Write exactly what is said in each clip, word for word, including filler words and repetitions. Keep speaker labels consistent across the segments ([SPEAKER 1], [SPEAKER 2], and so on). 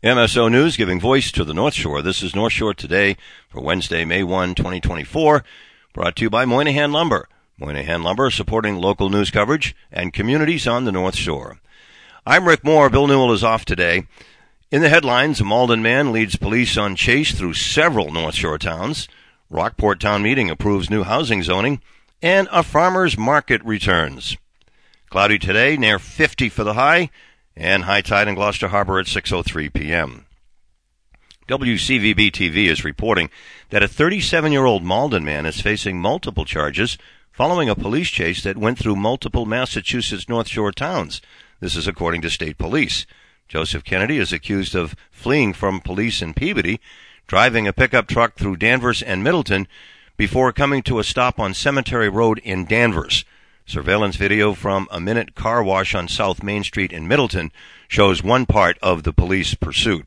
[SPEAKER 1] M S O News giving voice to the North Shore. This is North Shore Today for Wednesday, May first, twenty twenty-four, brought to you by Moynihan Lumber. Moynihan Lumber supporting local news coverage and communities on the North Shore. I'm Rick Moore. Bill Newell is off today. In the headlines, a Malden man leads police on chase through several North Shore towns. Rockport Town Meeting approves new housing zoning, and a farmer's market returns. Cloudy today, near fifty for the high, and high tide in Gloucester Harbor at six oh three p.m. W C V B T V is reporting that a thirty-seven-year-old Malden man is facing multiple charges following a police chase that went through multiple Massachusetts North Shore towns. This is according to state police. Joseph Kennedy is accused of fleeing from police in Peabody, driving a pickup truck through Danvers and Middleton before coming to a stop on Cemetery Road in Danvers. Surveillance video from a Minute Car Wash on South Main Street in Middleton shows one part of the police pursuit.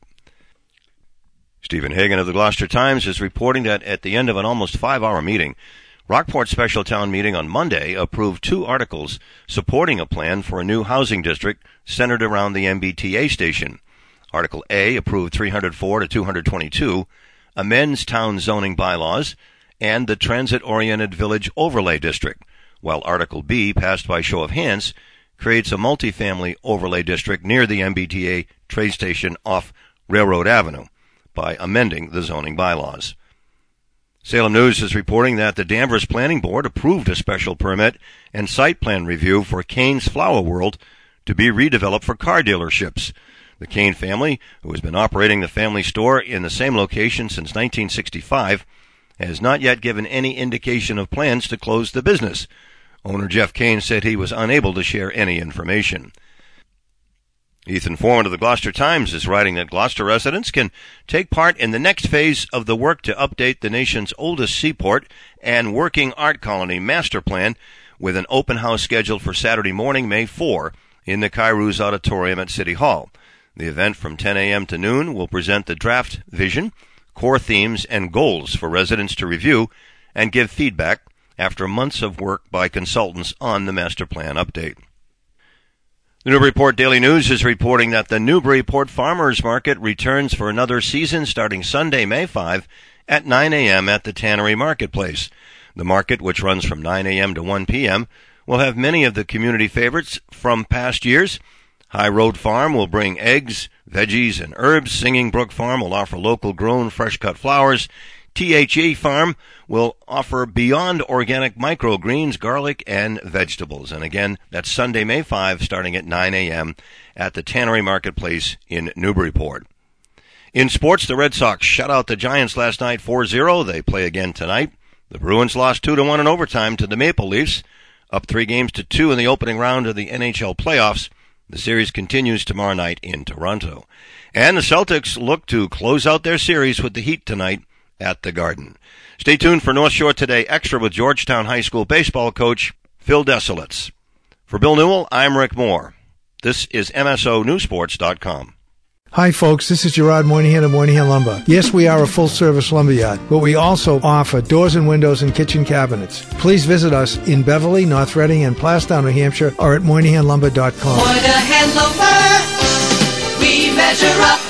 [SPEAKER 1] Stephen Hagan of the Gloucester Times is reporting that at the end of an almost five-hour meeting, Rockport Special Town Meeting on Monday approved two articles supporting a plan for a new housing district centered around the M B T A station. Article A approved three hundred four to two hundred twenty-two, amends town zoning bylaws, and the Transit-Oriented Village Overlay District, while Article B, passed by show of hands, creates a multifamily overlay district near the M B T A train station off Railroad Avenue by amending the zoning bylaws. Salem News is reporting that the Danvers Planning Board approved a special permit and site plan review for Kane's Flower World to be redeveloped for car dealerships. The Kane family, who has been operating the family store in the same location since nineteen sixty-five, has not yet given any indication of plans to close the business. Owner Jeff Kane said he was unable to share any information. Ethan Foreman of the Gloucester Times is writing that Gloucester residents can take part in the next phase of the work to update the nation's oldest seaport and working art colony master plan with an open house scheduled for Saturday morning, May fourth, in the Kairos Auditorium at City Hall. The event from ten a.m. to noon will present the draft vision, core themes, and goals for residents to review and give feedback after months of work by consultants on the master plan update. The Newburyport Daily News is reporting that the Newburyport Farmers Market returns for another season starting Sunday, May fifth at nine a.m. at the Tannery Marketplace. The market, which runs from nine a.m. to one p.m., will have many of the community favorites from past years. High Road Farm will bring eggs, veggies, and herbs. Singing Brook Farm will offer local grown fresh-cut flowers. T H E Farm will offer beyond organic microgreens, garlic, and vegetables. And again, that's Sunday, May fifth, starting at nine a.m. at the Tannery Marketplace in Newburyport. In sports, the Red Sox shut out the Giants last night four zero. They play again tonight. The Bruins lost two to one in overtime to the Maple Leafs, up three games to two in the opening round of the N H L playoffs. The series continues tomorrow night in Toronto. And the Celtics look to close out their series with the Heat tonight at the Garden. Stay tuned for North Shore Today Extra with Georgetown High School baseball coach Phil Desilets. For Bill Newell, I'm Rick Moore. This is M S O News Sports dot com.
[SPEAKER 2] Hi, folks. This is Gerard Moynihan of Moynihan Lumber. Yes, we are a full-service lumberyard, but we also offer doors and windows and kitchen cabinets. Please visit us in Beverly, North Reading, and Plastown, New Hampshire, or at Moynihan Lumber dot com.
[SPEAKER 3] Moynihan Lumber, we measure up.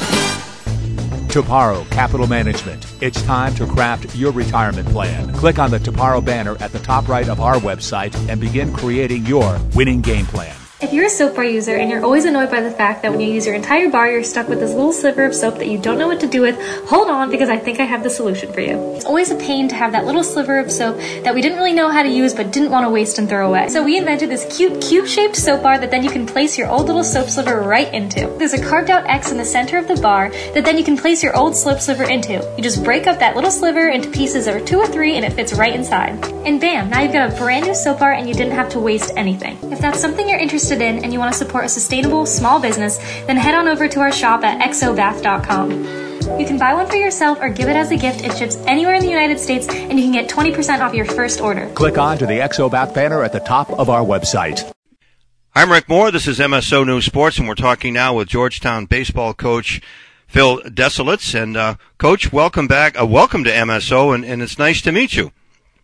[SPEAKER 4] Toparo Capital Management. It's time to craft your retirement plan. Click on the Toparo banner at the top right of our website and begin creating your winning game plan.
[SPEAKER 5] If you're a soap bar user and you're always annoyed by the fact that when you use your entire bar, you're stuck with this little sliver of soap that you don't know what to do with, hold on, because I think I have the solution for you. It's always a pain to have that little sliver of soap that we didn't really know how to use but didn't want to waste and throw away. So we invented this cute cube-shaped soap bar that then you can place your old little soap sliver right into. There's a carved out X in the center of the bar that then you can place your old soap sliver into. You just break up that little sliver into pieces of two or three and it fits right inside. And bam, now you've got a brand new soap bar and you didn't have to waste anything. If that's something you're interested in and you want to support a sustainable small business, then head on over to our shop at x o bath dot com. You can buy one for yourself or give it as a gift. It ships anywhere in the United States and you can get twenty percent off your first order.
[SPEAKER 4] Click on to the X O Bath banner at the top of our website.
[SPEAKER 1] I'm Rick Moore. This is M S O News Sports, and we're talking now with Georgetown baseball coach Phil Desilets. And uh, Coach, welcome back. Uh, welcome to M S O, and, and it's nice to meet you.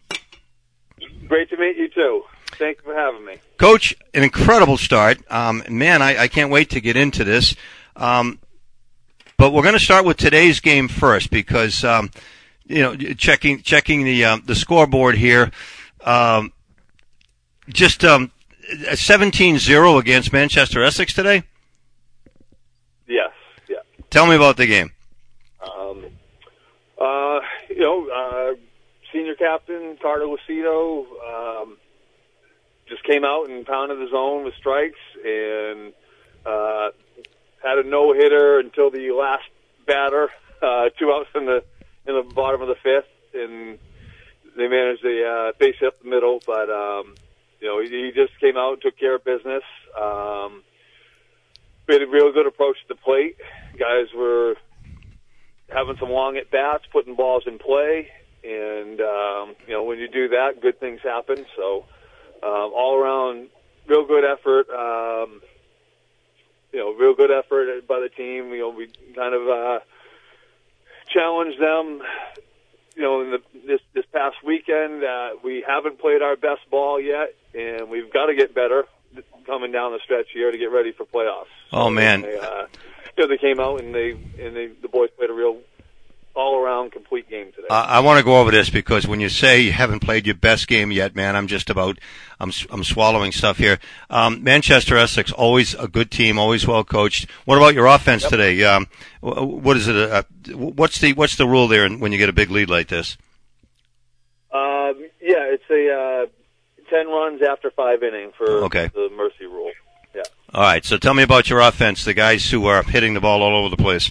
[SPEAKER 6] Great to meet you too. Thank you for having me.
[SPEAKER 1] Coach, an incredible start. Um, man, I, I can't wait to get into this. Um, But we're going to start with today's game first because, um, you know, checking checking the um, the scoreboard here, um, just um, seventeen zero against Manchester Essex today.
[SPEAKER 6] Yes, yeah.
[SPEAKER 1] Tell me about the game.
[SPEAKER 6] Um, uh, you know, uh, senior captain Carter Lucido um, just came out and pounded the zone with strikes and uh, had a no-hitter until the last batter, uh, two outs in the in the bottom of the fifth, and they managed the uh, base hit up the middle. But um, you know, he, he just came out and took care of business. Um, we had a real good approach to the plate. Guys were having some long at bats, putting balls in play, and um, you know, when you do that, good things happen. So um, all around, real good effort. Um, you know, real good effort by the team. You know, we kind of uh, challenged them. You know, in the, this this past weekend, uh, we haven't played our best ball yet, and we've got to get better coming down the stretch here to get ready for playoffs.
[SPEAKER 1] Oh man!
[SPEAKER 6] They, uh, you know, they came out and they and they, the boys played a real all-around complete game today.
[SPEAKER 1] Uh, I want to go over this because when you say you haven't played your best game yet, man, I'm just about I'm I'm swallowing stuff here. Um, Manchester Essex, always a good team, always well coached. What about your offense
[SPEAKER 6] yep. today?
[SPEAKER 1] Um, what is it? Uh, what's the what's the rule there when you get a big lead like this?
[SPEAKER 6] Um, yeah, it's a uh, ten runs after five innings for
[SPEAKER 1] okay.
[SPEAKER 6] the mercy rule. Yeah.
[SPEAKER 1] All right. So tell me about your offense. The guys who are hitting the ball all over the place.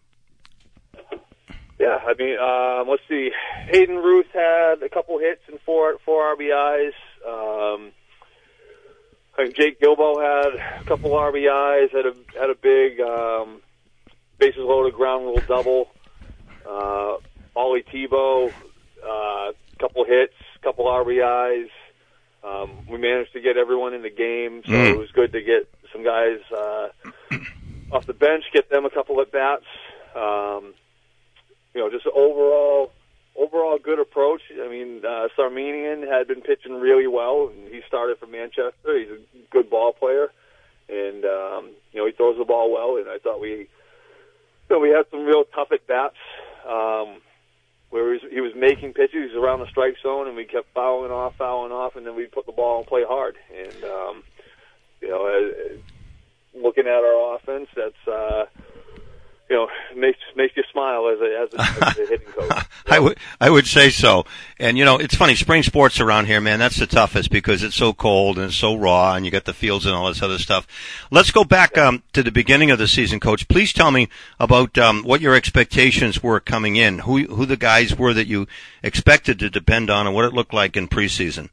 [SPEAKER 6] Yeah, I mean, um, let's see. Hayden Ruth had a couple hits and four four R B Is. Um, I think Jake Gilbo had a couple R B Is. Had a had a big um, bases loaded ground rule double. Uh, Ollie Tebow, a uh, couple hits, couple R B Is. Um, we managed to get everyone in the game, so mm. it was good to get some guys uh, off the bench, get them a couple at bats. Um, You know, just overall, overall good approach. I mean, uh, Sarminian had been pitching really well, and he started for Manchester. He's a good ball player, and um, you know, he throws the ball well. And I thought we, you know, we had some real tough at bats um, where he was, he was making pitches. He was around the strike zone, and we kept fouling off, fouling off, and then we put the ball and play hard. And um, you know, uh, looking at our offense, that's. Uh, You know, makes makes you smile as a as a, as a hitting coach.
[SPEAKER 1] I would I would say so. And you know, it's funny. Spring sports around here, man. That's the toughest because it's so cold and it's so raw, and you got the fields and all this other stuff. Let's go back um, to the beginning of the season, Coach. Please tell me about um, what your expectations were coming in. Who who the guys were that you expected to depend on, and what it looked like in preseason.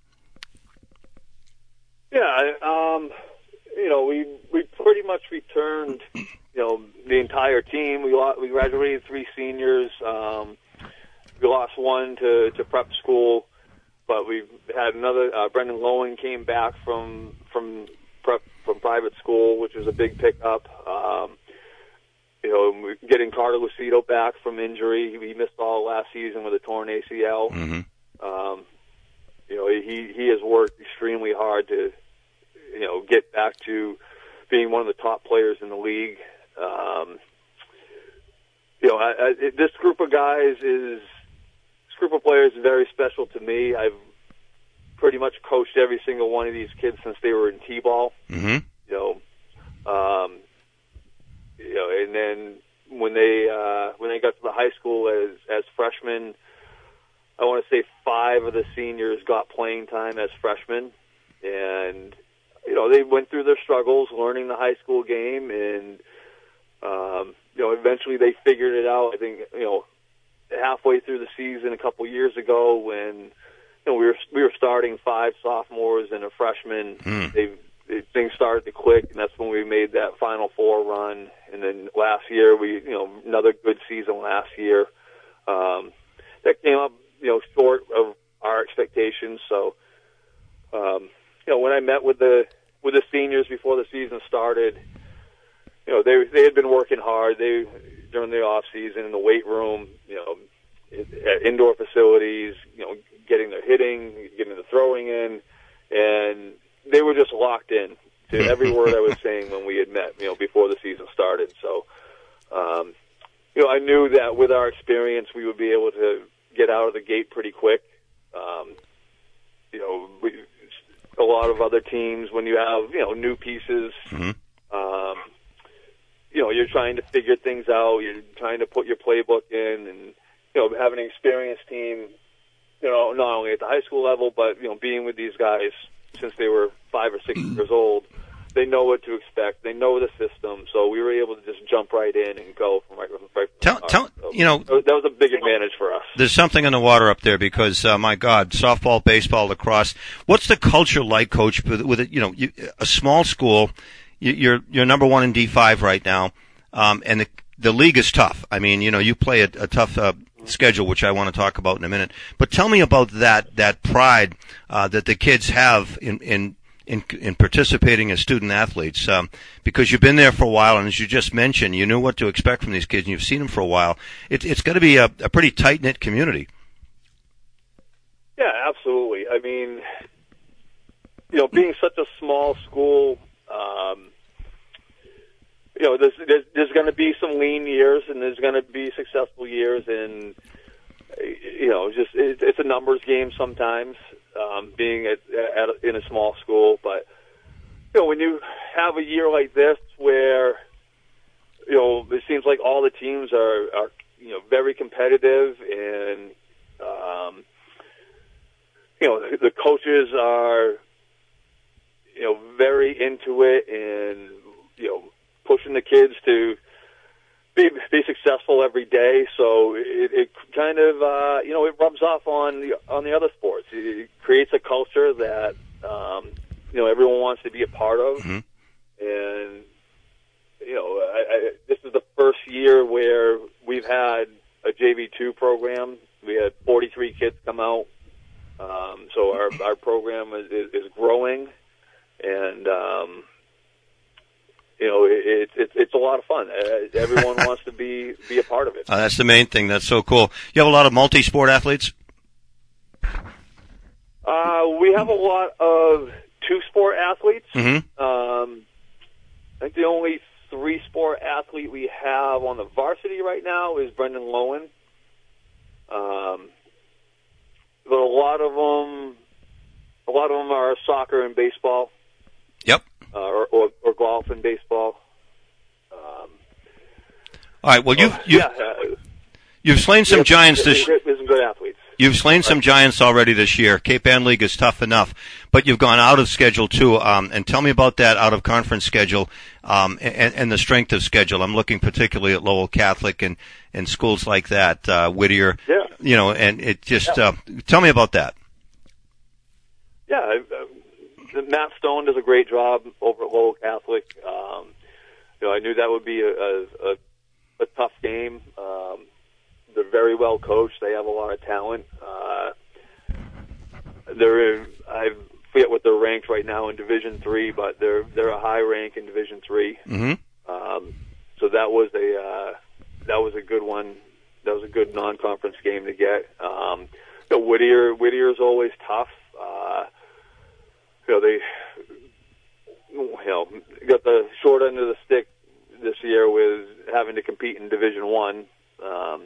[SPEAKER 6] Yeah, um, you know, we we pretty much returned. You know, the entire team. We lost, we graduated three seniors. Um, we lost one to, to prep school, but we had another. Uh, Brendan Lowen came back from from prep from private school, which was a big pickup. Um, you know, getting Carter Lucido back from injury. He missed all last season with a torn A C L.
[SPEAKER 1] Mm-hmm.
[SPEAKER 6] Um, you know, he he has worked extremely hard to you know get back to being one of the top players in the league. Um, you know, I, I, this group of guys is, this group of players is very special to me. I've pretty much coached every single one of these kids since they were in T-ball.
[SPEAKER 1] Mm-hmm.
[SPEAKER 6] You know, um, you know, and then when they uh, when they got to the high school as as freshmen, I want to say five of the seniors got playing time as freshmen, and you know, they went through their struggles learning the high school game and. Um, you know, eventually they figured it out. I think, you know, halfway through the season a couple years ago when, you know, we were we were starting five sophomores and a freshman,
[SPEAKER 1] mm.
[SPEAKER 6] they, they things started to click, and that's when we made that Final Four run. And then last year, we, you know, another good season last year. Um, that came up, you know, short of our expectations. So, um, you know, when I met with the with the seniors before the season started. You know, they they had been working hard. They during the off season in the weight room, you know, at indoor facilities, you know, getting their hitting, getting the throwing in, and they were just locked in to every word I was saying when we had met, you know, before the season started. So, um, you know, I knew that with our experience, we would be able to get out of the gate pretty quick. Um, you know, we, a lot of other teams, when you have, you know, new pieces, mm-hmm. um, you know, you're trying to figure things out. You're trying to put your playbook in, and, you know, having an experienced team, you know, not only at the high school level, but, you know, being with these guys since they were five or six years old, they know what to expect. They know the system. So we were able to just jump right in and go from right from, right from
[SPEAKER 1] tell,
[SPEAKER 6] the
[SPEAKER 1] tell,
[SPEAKER 6] so
[SPEAKER 1] you know,
[SPEAKER 6] that was a big advantage for us.
[SPEAKER 1] There's something in the water up there because, uh, my God, softball, baseball, lacrosse. What's the culture like, Coach? With, with you know, you, a small school, you, you're you're number one in D five right now, um, and the the league is tough. I mean, you know, you play a, a tough uh, schedule, which I want to talk about in a minute. But tell me about that that pride uh, that the kids have in in in, in participating as student athletes, um, because you've been there for a while, and as you just mentioned, you knew what to expect from these kids, and you've seen them for a while. It, it's got to be a, a pretty tight-knit community.
[SPEAKER 6] Yeah, absolutely. I mean, you know, being such a small school, um, you know, there's, there's, there's going to be some lean years, and there's going to be successful years, and, you know, just it, it's a numbers game sometimes. Um, being at, at a, in a small school, but you know, when you have a year like this where you know it seems like all the teams are, are you know very competitive, and um, you know the, the coaches are you know very into it, and you know pushing the kids to be be successful every day. So it, it kind of uh, you know it rubs off on the on the other sports. It creates a culture that um, you know everyone wants to be a part of, mm-hmm. and you know I, I, this is the first year where we've had a J V two program. We had forty-three kids come out, um, so our our program is, is, is growing, and um, you know, it's it, it's a lot of fun. Uh, everyone wants to be be a part of it.
[SPEAKER 1] Uh, that's the main thing. That's so cool. You have a lot of multi-sport athletes?
[SPEAKER 6] Uh, we have a lot of two-sport athletes.
[SPEAKER 1] Mm-hmm.
[SPEAKER 6] Um, I think the only three-sport athlete we have on the varsity right now is Brendan Lowen. Um, but a lot of them, a lot of them are soccer and baseball.
[SPEAKER 1] Yep.
[SPEAKER 6] Uh, or, or, or golf and baseball. Um,
[SPEAKER 1] All right. Well, you've you've,
[SPEAKER 6] yeah, uh,
[SPEAKER 1] you've slain some
[SPEAKER 6] yeah,
[SPEAKER 1] giants this.
[SPEAKER 6] There's some good athletes.
[SPEAKER 1] You've slain some giants already this year. Cape Ann League is tough enough, but you've gone out of schedule too. Um, and tell me about that out of conference schedule, um, and, and the strength of schedule. I'm looking particularly at Lowell Catholic and, and schools like that, uh, Whittier.
[SPEAKER 6] Yeah.
[SPEAKER 1] You know, and it just
[SPEAKER 6] yeah.
[SPEAKER 1] uh, tell me about that.
[SPEAKER 6] Yeah. I, I, Matt Stone does a great job over at Lowell Catholic. Um, you know, I knew that would be a, a, a tough game. Um, they're very well coached. They have a lot of talent. Uh, they're in, I forget what they're ranked right now in Division Three, but they're they're a high rank in Division Three.
[SPEAKER 1] Mm-hmm.
[SPEAKER 6] Um, so that was a uh, that was a good one. That was a good non-conference game to get. Um, you know, Whittier Whittier is always tough. Uh, You know, they you know, got the short end of the stick this year with having to compete in Division One. Um,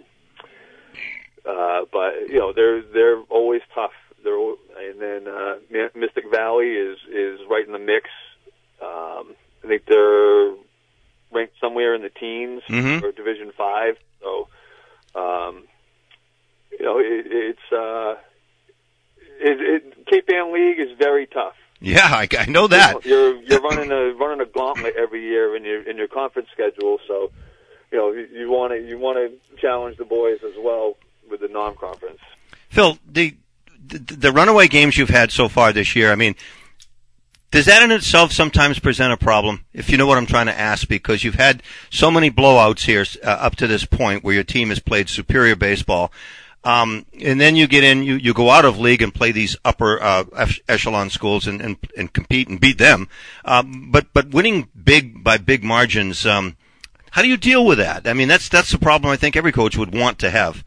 [SPEAKER 6] uh, but you know, they're they're always tough. They're and then uh, Mystic Valley is is right in the mix. Um, I think they're ranked somewhere in the teens
[SPEAKER 1] mm-hmm.
[SPEAKER 6] for Division Five. So, um, you know, it, it's uh, it, it, Cape Ann League is very tough.
[SPEAKER 1] Yeah, I, I know that.
[SPEAKER 6] You're you're running a running a gauntlet every year in your in your conference schedule, so you know you want to you want to challenge the boys as well with the non-conference.
[SPEAKER 1] Phil, the, the the runaway games you've had so far this year, I mean, does that in itself sometimes present a problem? If you know what I'm trying to ask, because you've had so many blowouts here uh, up to this point where your team has played superior baseball. Um, and then you get in, you, you go out of league and play these upper uh, echelon schools and, and, and compete and beat them. Um, but but winning big by big margins, um, how do you deal with that? I mean, that's that's the problem I think every coach would want to have.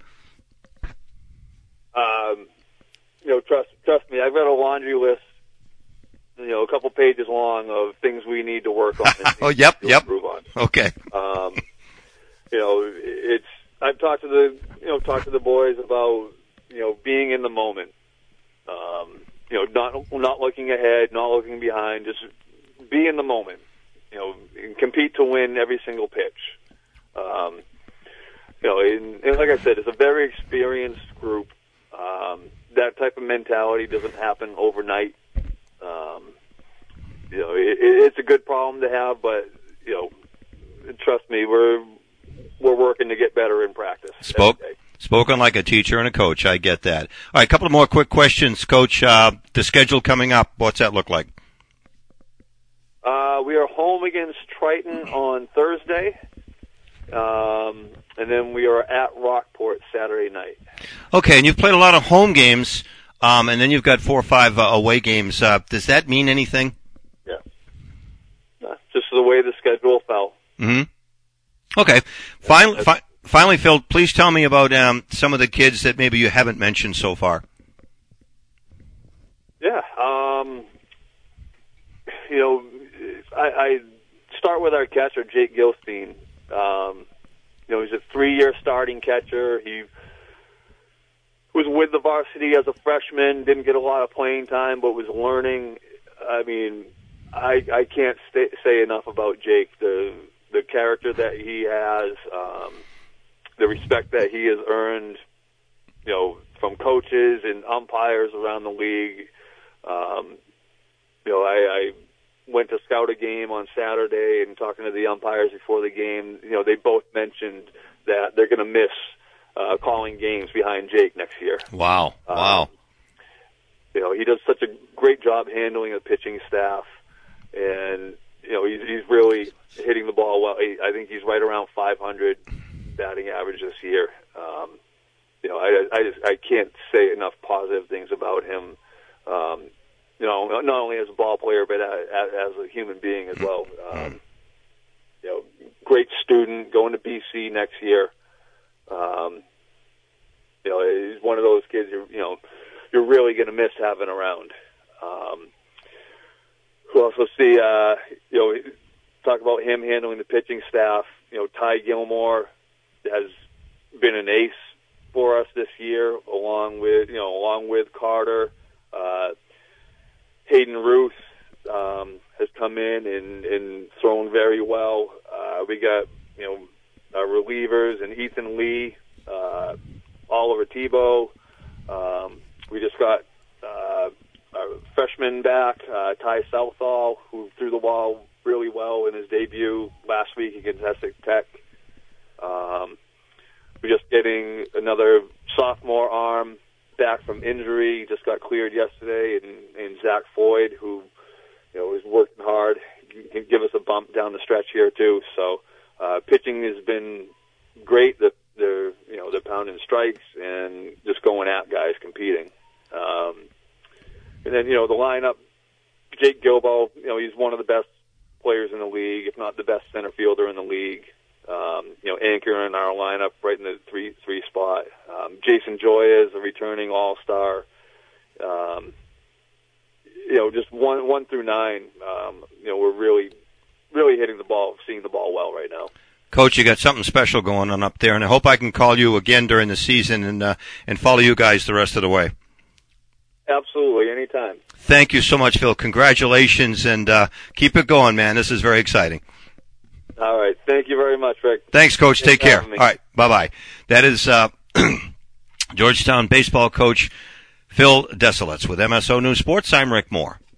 [SPEAKER 6] Um, you know, trust trust me, I've got a laundry list, you know, a couple pages long of things we need to work on. And
[SPEAKER 1] oh, yep,
[SPEAKER 6] to
[SPEAKER 1] yep.
[SPEAKER 6] Improve on.
[SPEAKER 1] Okay.
[SPEAKER 6] Um, you know, it's I've talked to the you know talked to the boys about you know being in the moment. Um, you know, not not looking ahead, not looking behind, just be in the moment. You know, and compete to win every single pitch. Um, you know, and, and like I said, it's a very experienced group. Um, that type of mentality doesn't happen overnight. Um, you know, it, it's a good problem to have, but you know, trust me, we're we're working to get better in practice.
[SPEAKER 1] Spoke spoken like a teacher and a coach. I get that. All right, a couple of more quick questions, Coach. Uh, the schedule coming up, what's that look like?
[SPEAKER 6] Uh, we are home against Triton on Thursday, um, and then we are at Rockport Saturday night.
[SPEAKER 1] Okay, and you've played a lot of home games, um, and then you've got four or five uh, away games. Uh, does that mean anything?
[SPEAKER 6] Yeah. No, just the way the schedule fell.
[SPEAKER 1] Mm-hmm. Okay. Finally, fi- finally, Phil, please tell me about um, some of the kids that maybe you haven't mentioned so far.
[SPEAKER 6] Yeah. Um, you know, I, I start with our catcher, Jake Gilstein. Um, you know, he's a three-year starting catcher. He was with the varsity as a freshman, didn't get a lot of playing time, but was learning. I mean, I, I can't stay, say enough about Jake. The the character that he has, um, the respect that he has earned, you know, from coaches and umpires around the league. Um, you know, I, I went to scout a game on Saturday and talking to the umpires before the game. You know, they both mentioned that they're going to miss uh, calling games behind Jake next year.
[SPEAKER 1] Wow! Wow!
[SPEAKER 6] Um, you know, he does such a great job handling the pitching staff, and you know, he's, he's really hitting the ball well. He, I think he's right around five hundred batting average this year. Um, you know, I, I just I can't say enough positive things about him. Um, you know, not only as a ball player, but as, as a human being as well. Um, you know, great student, going to B C next year. Um, you know, he's one of those kids you're, you know, you're really going to miss having around. Um, who else? Let's see, uh, you know, talk about him handling the pitching staff. You know, Ty Gilmore has been an ace for us this year, along with, you know, along with Carter. Uh, Hayden Ruth um, has come in and, and thrown very well. Uh, we got, you know, our relievers and Ethan Lee, uh, Oliver Tebow. Um, we just got uh, our freshman back, uh, Ty Southall, who threw the ball really well in his debut last week against Essex Tech. Um, we're just getting another sophomore arm back from injury, just got cleared yesterday, and, and Zach Floyd, who, you know, is working hard, can give us a bump down the stretch here too. So uh, pitching has been great. The, they're you know they're pounding strikes and just going at guys, competing. Um, and then you know the lineup, Jake Gilbo, you know he's one of the best players in the league, if not the best center fielder in the league. Um, you know, anchor in our lineup right in the three three spot. Um, Jason Joy is a returning all-star. Um, you know, just one one through nine. Um, you know, we're really really hitting the ball, seeing the ball well right now.
[SPEAKER 1] Coach, you got something special going on up there, and I hope I can call you again during the season and uh, and follow you guys the rest of the way.
[SPEAKER 6] Absolutely, anytime.
[SPEAKER 1] Thank you so much, Phil. Congratulations, and uh, keep it going, man. This is very exciting.
[SPEAKER 6] All right. Thank you very much, Rick.
[SPEAKER 1] Thanks, Coach.
[SPEAKER 6] Thanks
[SPEAKER 1] Take care.
[SPEAKER 6] All
[SPEAKER 1] right. Bye-bye. That is uh, Georgetown baseball coach Phil Desilets with M S O News Sports. I'm Rick Moore.